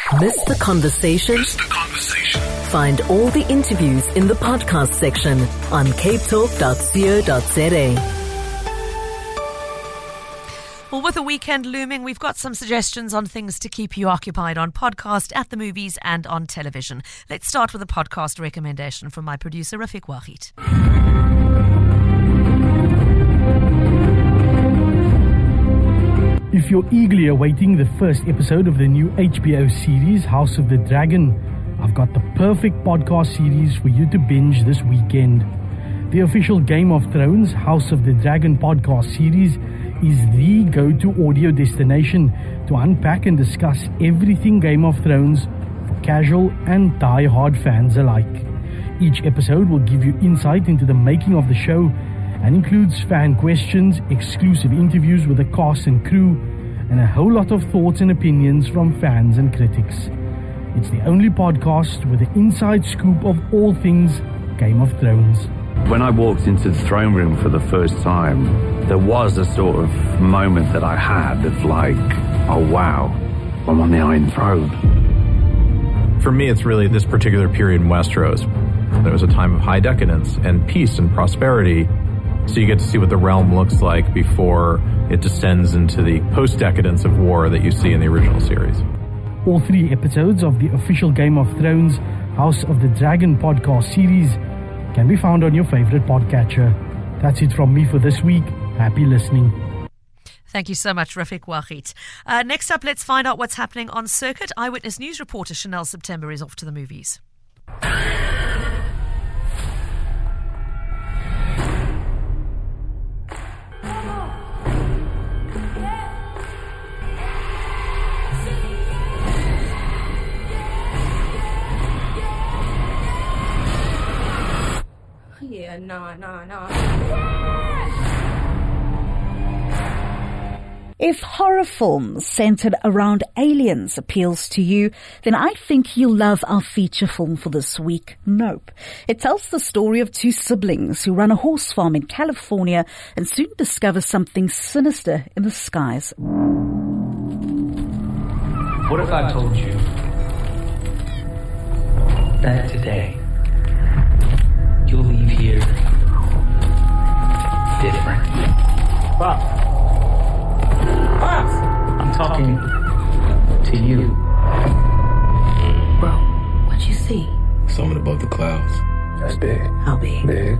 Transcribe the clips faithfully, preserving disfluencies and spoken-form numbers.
Miss the conversation? Miss the conversation. Find all the interviews in the podcast section on cape talk dot co dot za. Well, with the weekend looming, we've got some suggestions on things to keep you occupied on podcast, at the movies and on television. Let's start with a podcast recommendation from my producer, Rafiq Wahid. If you're eagerly awaiting the first episode of the new H B O series, House of the Dragon, I've got the perfect podcast series for you to binge this weekend. The official Game of Thrones House of the Dragon podcast series is the go-to audio destination to unpack and discuss everything Game of Thrones for casual and die-hard fans alike. Each episode will give you insight into the making of the show and includes fan questions, exclusive interviews with the cast and crew, and a whole lot of thoughts and opinions from fans and critics. It's the only podcast with the inside scoop of all things Game of Thrones. When I walked into the throne room for the first time, there was a sort of moment that I had of like, oh wow, I'm on the Iron Throne. For me, it's really this particular period in Westeros. There was a time of high decadence and peace and prosperity. So you get to see what the realm looks like before it descends into the post-decadence of war that you see in the original series. All three episodes of the official Game of Thrones House of the Dragon podcast series can be found on your favorite podcatcher. That's it from me for this week. Happy listening. Thank you so much, Rafiq Wahid. Uh, next up, let's find out what's happening on circuit. Eyewitness News reporter Chanel September is off to the movies. Yeah, no, no, no. If horror films centered around aliens appeals to you, then I think you'll love our feature film for this week, Nope. It tells the story of two siblings who run a horse farm in California and soon discover something sinister in the skies. What if I told you that today you'll leave here different? Bob. I'm talking to you. Bro, what you see? Something above the clouds. That's big. How big? Big.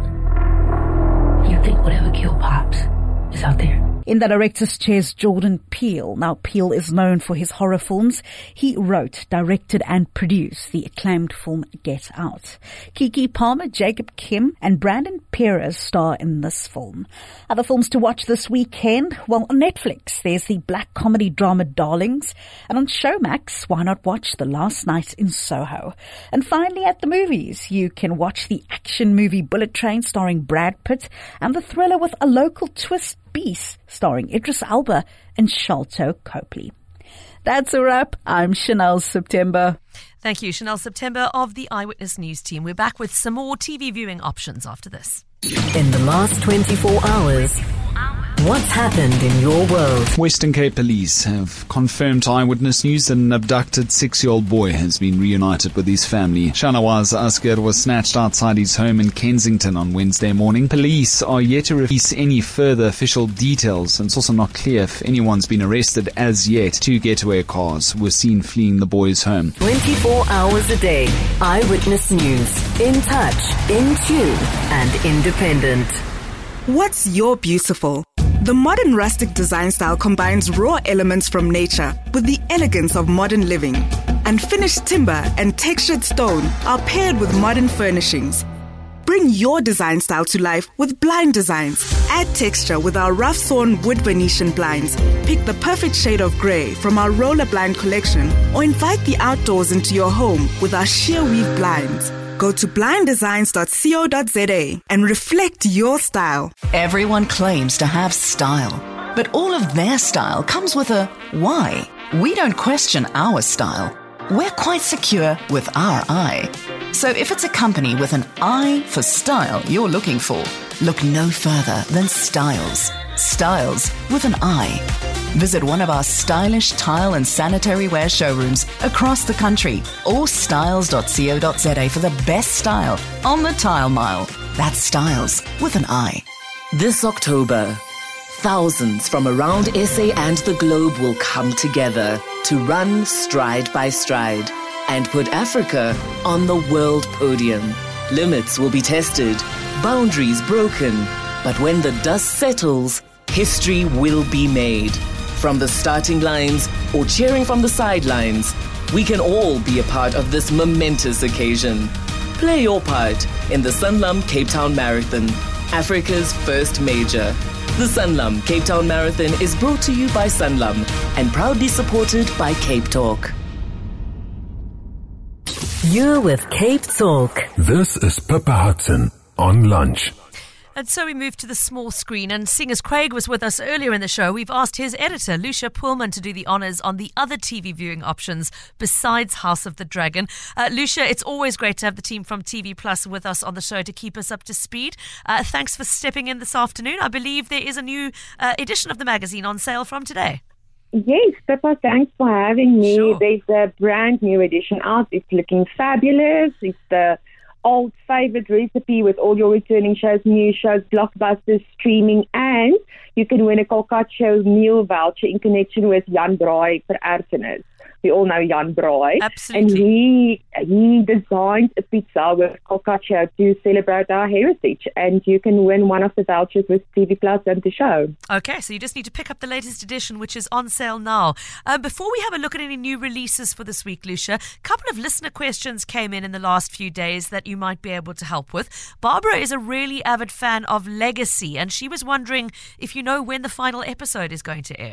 You think whatever killed Pops is out there? In the director's chair's Jordan Peele. Now, Peele is known for his horror films. He wrote, directed and produced the acclaimed film Get Out. Keke Palmer, Jacob Kim and Brandon Perez star in this film. Other films to watch this weekend? Well, on Netflix, there's the black comedy drama Darlings. And on Showmax, why not watch The Last Night in Soho? And finally, at the movies, you can watch the action movie Bullet Train starring Brad Pitt and the thriller with a local twist, Beast, starring Idris Elba and Sharlto Copley. That's a wrap. I'm Chanel September. Thank you, Chanel September of the Eyewitness News team. We're back with some more T V viewing options after this. In the last twenty-four hours, what's happened in your world? Western Cape Police have confirmed to Eyewitness News that an abducted six-year-old boy has been reunited with his family. Shanawaz Asghar was snatched outside his home in Kensington on Wednesday morning. Police are yet to release any further official details, and it's also not clear if anyone's been arrested as yet. Two getaway cars were seen fleeing the boy's home. twenty-four hours a day. Eyewitness News. In touch, in tune, and independent. What's your beautiful? The modern rustic design style combines raw elements from nature with the elegance of modern living. And finished timber and textured stone are paired with modern furnishings. Bring your design style to life with Blind Designs. Add texture with our rough-sawn wood Venetian blinds. Pick the perfect shade of grey from our roller blind collection, or invite the outdoors into your home with our sheer weave blinds. Go to blind designs dot co dot za and reflect your style. Everyone claims to have style, but all of their style comes with a why. We don't question our style. We're quite secure with our eye. So if it's a company with an eye for style you're looking for, look no further than Styles. Styles with an eye. Visit one of our stylish tile and sanitary ware showrooms across the country or styles dot co dot za for the best style on the Tile Mile. That's Styles with an I. This October, thousands from around S A and the globe will come together to run stride by stride and put Africa on the world podium. Limits will be tested, boundaries broken, but when the dust settles, history will be made. From the starting lines or cheering from the sidelines, we can all be a part of this momentous occasion. Play your part in the Sanlam Cape Town Marathon, Africa's first major. The Sanlam Cape Town Marathon is brought to you by Sanlam and proudly supported by Cape Talk. You're with Cape Talk. This is Pippa Hudson on Lunch. And so we move to the small screen, and seeing as Craig was with us earlier in the show, we've asked his editor, Lucia Poolman, to do the honours on the other T V viewing options besides House of the Dragon. Uh, Lucia, it's always great to have the team from T V Plus with us on the show to keep us up to speed. Uh, thanks for stepping in this afternoon. I believe there is a new uh, edition of the magazine on sale from today. Yes, Pippa, thanks for having me. Sure. There's a brand new edition out. It's looking fabulous. It's the old favorite recipe with all your returning shows, new shows, blockbusters, streaming, and you can win a Colcaccio meal voucher in connection with Jan Braai for Erfenis. We all know Jan Braai. Absolutely. And he he designed a pizza with Colcaccio to celebrate our heritage, and you can win one of the vouchers with T V Plus and the show. Okay, so you just need to pick up the latest edition, which is on sale now. Uh, before we have a look at any new releases for this week, Lucia, a couple of listener questions came in in the last few days that you might be able to help with. Barbara is a really avid fan of Legacy, and she was wondering if you know when the final episode is going to air.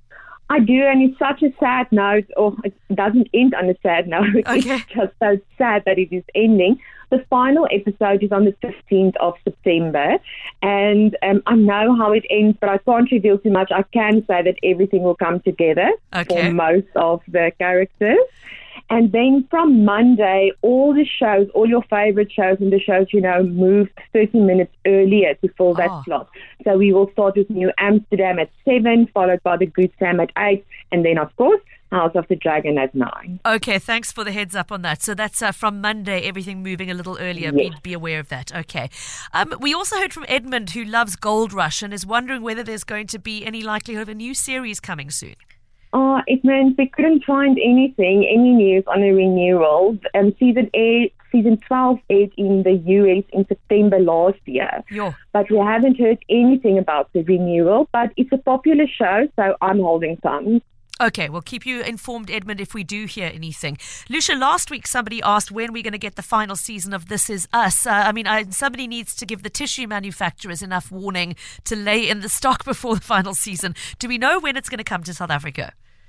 I do, and it's such a sad note, or it doesn't end on a sad note. Okay. It's just so sad that it is ending. The final episode is on the fifteenth of September, and um, I know how it ends, but I can't reveal too much. I can say that everything will come together Okay. for most of the characters. And then from Monday, all the shows, all your favorite shows and the shows you know, moved thirty minutes earlier to fill that Oh. slot. So we will start with New Amsterdam at seven, followed by The Good Sam at eight, and then, of course, House of the Dragon at nine. Okay, thanks for the heads up on that. So that's uh, from Monday, everything moving a little earlier. Yes. Be, be aware of that. Okay. Um, we also heard from Edmund, who loves Gold Rush and is wondering whether there's going to be any likelihood of a new series coming soon. Oh, it meant we couldn't find anything, any news on a renewal. Um, season eight, season twelve aired in the U S in September last year. Yo. But we haven't heard anything about the renewal. But it's a popular show, so I'm holding thumbs. Okay, we'll keep you informed, Edmund, if we do hear anything. Lucia, last week somebody asked when we're going to get the final season of This Is Us. Uh, I mean, I, somebody needs to give the tissue manufacturers enough warning to lay in the stock before the final season. Do we know when it's going to come to South Africa?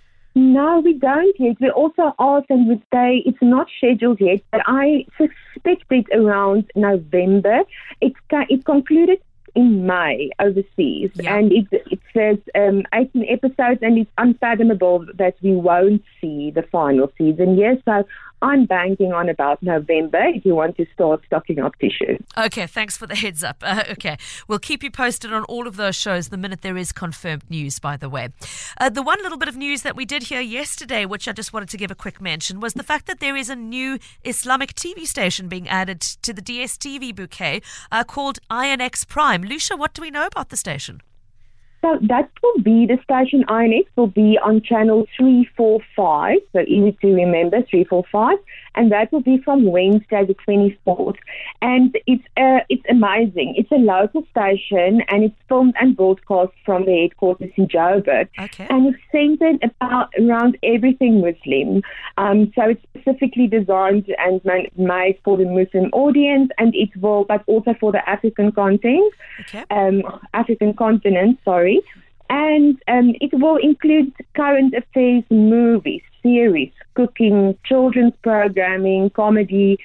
No, we don't yet. We also asked and would say it's not scheduled yet, but I suspect it around November. It, it concluded in May overseas, Yeah. and it, it says um, eighteen episodes, and it's unfathomable that we won't see the final season. Yes, so I'm banking on about November if you want to start stocking up tissues. Okay, thanks for the heads up. Uh, okay, we'll keep you posted on all of those shows the minute there is confirmed news, by the way. Uh, the one little bit of news that we did hear yesterday, which I just wanted to give a quick mention, was the fact that there is a new Islamic T V station being added to the D S T V bouquet uh, called I N X Prime. Lucia, what do we know about the station? So that will be, the station I N X will be on channel three forty-five, so easy to remember, three forty-five, and that will be from Wednesday the twenty-fourth. And it's uh, it's amazing. It's a local station, and it's filmed and broadcast from the headquarters in Joburg. Okay. And it's centered about around everything Muslim. Um, so it's specifically designed and man- made for the Muslim audience, and it will, but also for the African content, Okay. um, African continent, sorry. And um, it will include current affairs, movies, series, cooking, children's programming, comedy,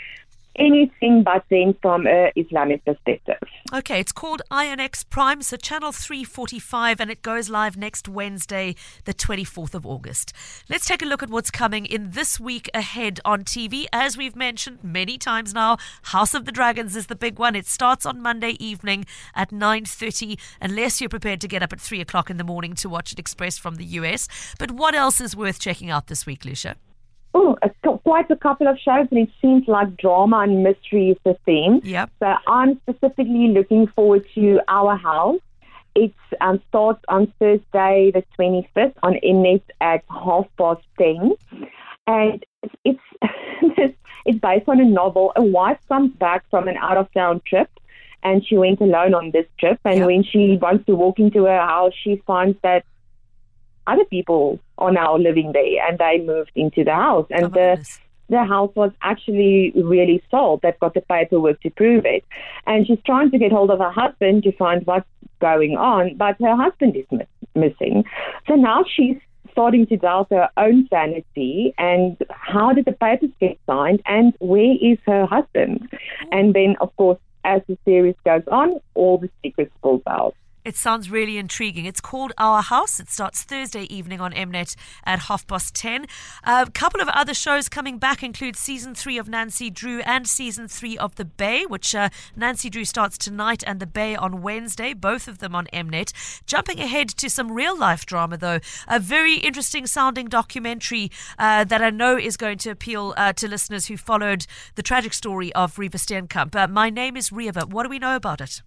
anything but then from an Islamic perspective. Okay, it's called Iron X Prime, so channel three forty-five, and it goes live next Wednesday, the twenty-fourth of August. Let's take a look at what's coming in this week ahead on T V. As we've mentioned many times now, House of the Dragons is the big one. It starts on Monday evening at nine thirty, unless you're prepared to get up at three o'clock in the morning to watch it express from the U S. But what else is worth checking out this week, Lucia? Oh, quite a couple of shows, and it seems like drama and mystery is the theme. Yep. So I'm specifically looking forward to Our House. It um, starts on Thursday the twenty-fifth on Mnet at half past ten. And it's it's based on a novel. A wife comes back from an out-of-town trip, and she went alone on this trip. And yep. when she wants to walk into her house, she finds that other people are now living there, and they moved into the house. And oh the goodness. the house was actually really sold. They've got the paperwork to prove it. And she's trying to get hold of her husband to find what's going on, but her husband is miss- missing. So now she's starting to doubt her own sanity and how did the papers get signed and where is her husband? And then, of course, as the series goes on, all the secrets spills out. It sounds really intriguing. It's called Our House. It starts Thursday evening on Mnet at half past ten. A couple of other shows coming back include season three of Nancy Drew and season three of The Bay, which uh, Nancy Drew starts tonight and The Bay on Wednesday, both of them on Mnet. Jumping ahead to some real-life drama, though, a very interesting sounding documentary uh, that I know is going to appeal uh, to listeners who followed the tragic story of Reeva Steenkamp. Uh, My Name is Reeva. What do we know about it?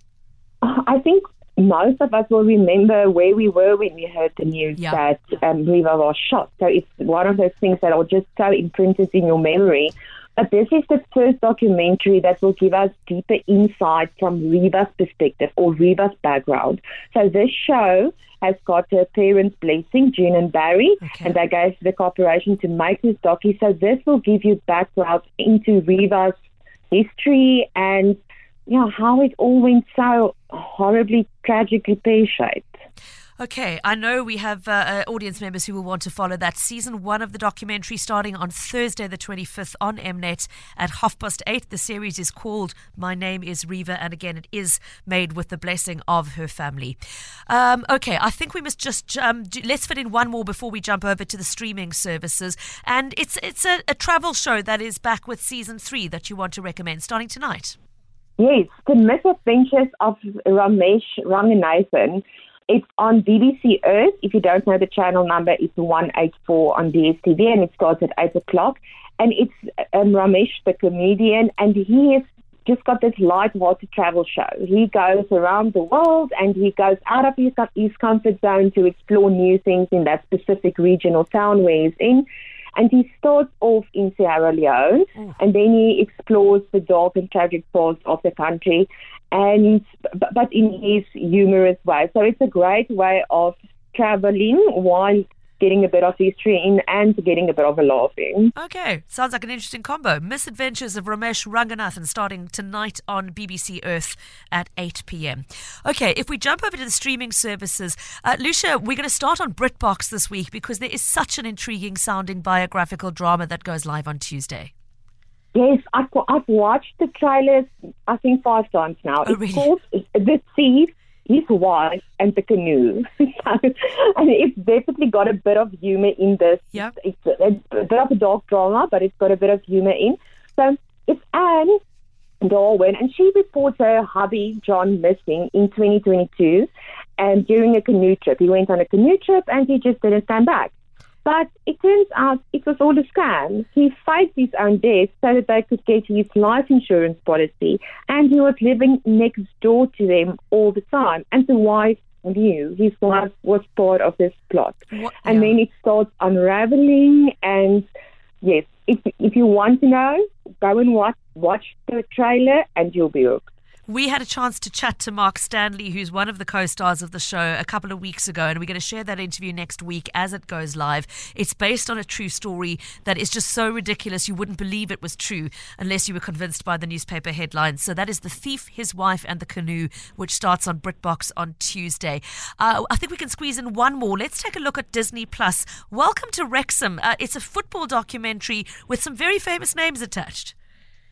I think most of us will remember where we were when we heard the news yeah. that um, Reeva was shot. So it's one of those things that are just so imprinted in your memory. But this is the first documentary that will give us deeper insight from Reeva's perspective or Reeva's background. So this show has got her parents' blessing, June and Barry, okay. and they gave the cooperation to make this docu. So this will give you background into Reeva's history and yeah, how it all went so horribly, tragically pear-shaped. Okay, I know we have uh, audience members who will want to follow that. Season one of the documentary starting on Thursday the twenty-fifth on Mnet at half past eight. The series is called My Name is Reeva, and again, it is made with the blessing of her family. Um, okay, I think we must just, um, do, let's fit in one more before we jump over to the streaming services. And it's, it's a, a travel show that is back with season three that you want to recommend starting tonight. Yes, The Misadventures of Ramesh Ranganathan. It's on B B C Earth. If you don't know the channel number, it's one eighty-four on D S T V, and it starts at eight o'clock. And it's um, Ramesh, the comedian, and he has just got this light-hearted travel show. He goes around the world, and he goes out of his, his comfort zone to explore new things in that specific region or town where he's in. And he starts off in Sierra Leone, mm. and then he explores the dark and tragic parts of the country, and but in his humorous way. So it's a great way of traveling while getting a bit of history in and getting a bit of a laugh in. Okay, sounds like an interesting combo. Misadventures of Ramesh Ranganathan starting tonight on B B C Earth at eight p.m. Okay, if we jump over to the streaming services, uh, Lucia, we're going to start on BritBox this week because there is such an intriguing sounding biographical drama that goes live on Tuesday. Yes, I've, I've watched the trailers, I think, five times now. Oh, it's really? called The Thief, His Wife, and the Canoe. So, and it's definitely got a bit of humor in this. Yep. It's a, a bit of a dark drama, but it's got a bit of humor in. So it's Anne Darwin, and she reports her hubby, John, missing in twenty twenty-two and during a canoe trip. He went on a canoe trip and he just didn't come back. But it turns out it was all a scam. He faked his own death so that they could get his life insurance policy, and he was living next door to them all the time. And the wife knew. His wife was part of this plot. What? And Yeah. then it starts unraveling, and yes, if if you want to know, go and watch, watch the trailer and you'll be hooked. We had a chance to chat to Mark Stanley, who's one of the co-stars of the show, a couple of weeks ago, and we're going to share that interview next week as it goes live. It's based on a true story that is just so ridiculous you wouldn't believe it was true unless you were convinced by the newspaper headlines. So that is The Thief, His Wife, and the Canoe, which starts on BritBox on Tuesday. Uh, I think we can squeeze in one more. Let's take a look at Disney Plus. Welcome to Wrexham. Uh, it's a football documentary with some very famous names attached.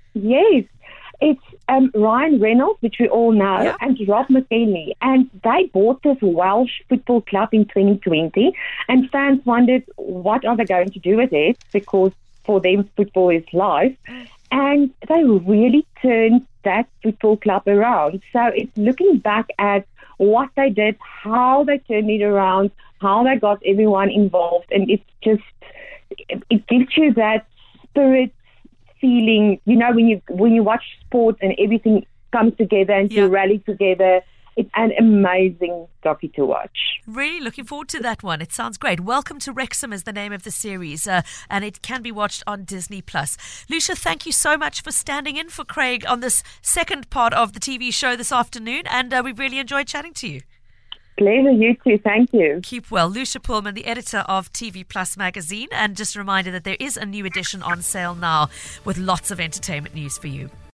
Yes. It's um, Ryan Reynolds, which we all know, yeah. and Rob McElhenney. And they bought this Welsh football club in twenty twenty. And fans wondered, what are they going to do with it? Because for them, football is life. And they really turned that football club around. So it's looking back at what they did, how they turned it around, how they got everyone involved. And it's just, it gives you that spirit feeling, you know, when you when you watch sports and everything comes together and yeah. you rally together. It's an amazing docu to watch. Really looking forward to that one. It sounds great. Welcome to Wrexham is the name of the series, uh, and it can be watched on Disney Plus. Lucia, thank you so much for standing in for Craig on this second part of the T V show this afternoon, and uh, we've really enjoyed chatting to you. Pleasure, you too. Thank you. Keep well. Lucia Pullman, the editor of T V Plus magazine, and just a reminder that there is a new edition on sale now with lots of entertainment news for you.